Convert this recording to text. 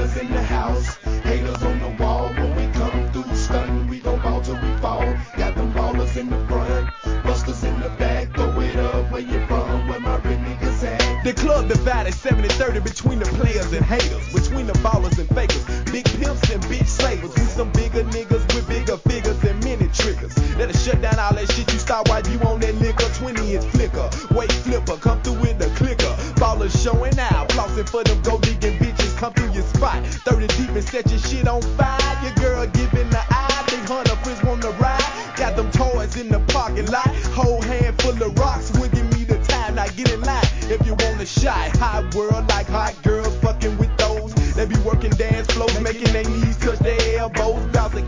ballers in the house, haters on the wall. When we come through stunting, we gon' ball till we fall. Got them ballers in the front, busters in the back. Throw it up where you from, where my real niggas at. The club divided 70-30 between the players and haters, between the ballers and fakers, big pimps and bitch slavers. We some bigger niggas with bigger figures and many triggers. That'll shut down all that shit you start while you on that liquor. 20-inch flicker, weight flipper, come through with the clicker. Ballers showing out, flossing for them gold digging bitches. Come through your spot, 30 deep and set your shit on fire. Your girl giving the eye, big hunter friends want to ride. Got them toys in the parking lot, whole hand full of rocks. Will give me the time, now get in line if you want a shot. Hot world like hot girls fucking with those. They be working dance floors, making their knees touch their elbows. Bouncing